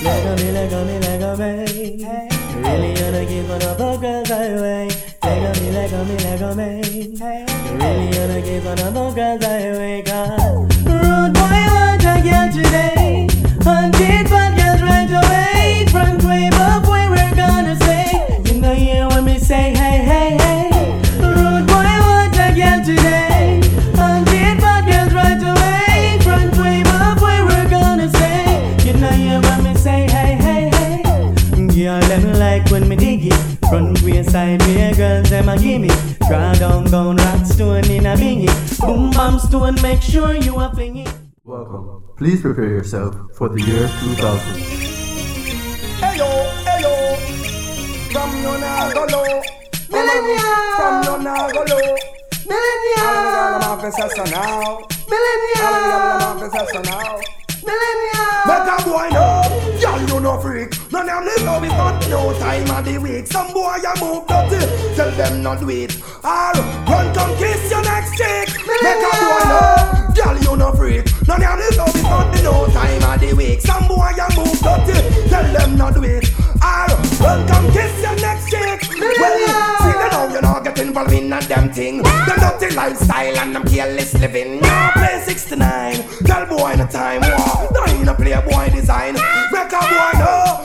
me. Really gonna give one of the girls away. Let go me. Really gonna give one of the girls away. Rude boy, want a girl today. Hunted bad girls right away. Front way up where we're gonna say. You know you when me say hey, hey, hey. Rude boy, want a girl today. Hunted bad girls right away. Front way up where we're gonna say. You know you when me say hey, hey, hey. Girl, them like when me dig it. Front way, side way, girls, them a gimme. Draw down, rock stone in a bingy. Boom, bam, stone, make sure you are thingy. Welcome. Please prepare yourself for the year 2000. Heyo, from no na go low. Millennial. From no na go low. Millennial. I'm a professor now. Millennial. Better boy no, y'all you no freak. None of them live it's not no time of the week. Some boy you move dirty, tell them not do it. Or run come kiss your next chick. Better boy no, y'all you no freak. None of them live it's not no time of the week. Some boy you move dirty, tell them not do it. Or run come kiss your next chick. Well, see them now you not get involved in a damn thing. Them dirty lifestyle and them careless living. Now play 69, tell boy in a time war. Now you no play boy design. Make a boy know